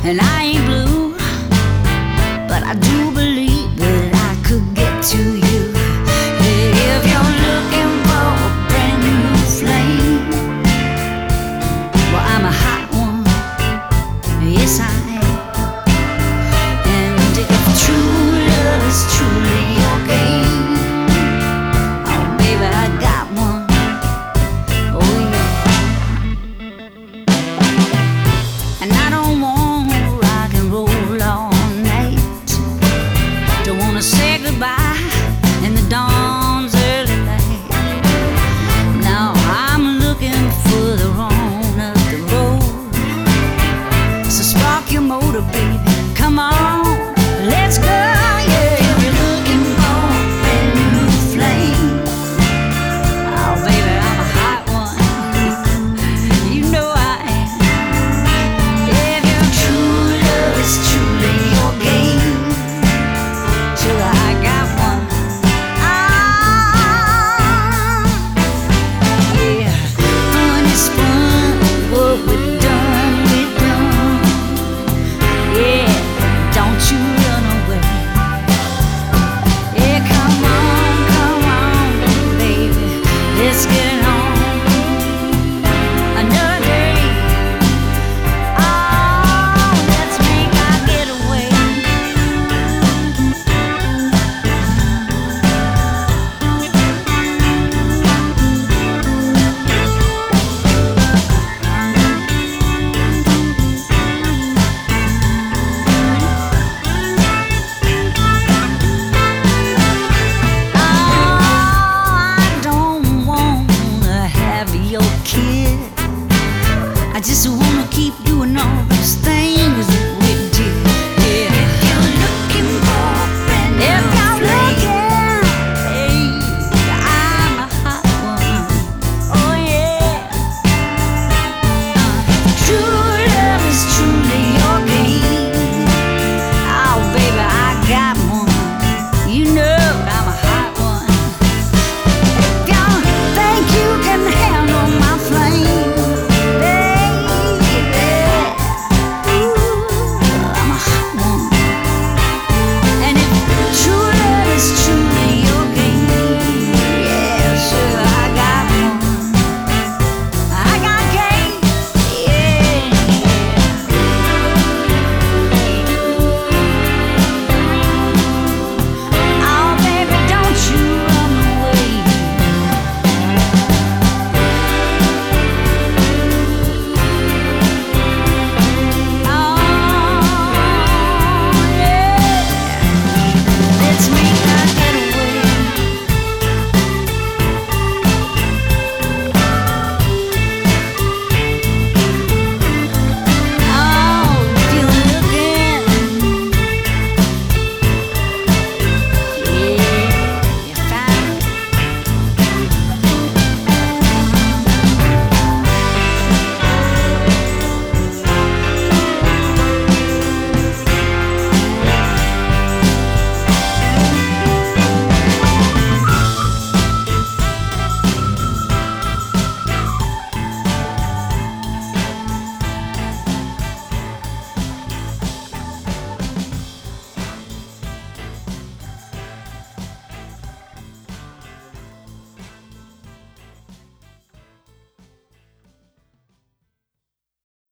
And I ain't blue, but I do believe that I could get to you. If you're looking for a brand new flame, well, I'm a hot one, yes I am. And if true love is truly your game, oh baby, I got one, oh yeah. And I don't want rock and roll all night, don't wanna say goodbye in the dawn's early light. Now I'm looking further on up the road, so spark your motor, baby, come on, let's go. Yeah, if you're looking for a brand new flame, oh baby, I'm a hot one, you know I am. If your true love is truly your game, sugar, I got one. Yeah, fun is fun, what we've done, we've done. Yeah, don't you run away. Yeah, come on, baby, let's get it on. Another day, oh, let's make our getaway. I don't wanna have your kid, I just wanna keep doing all those things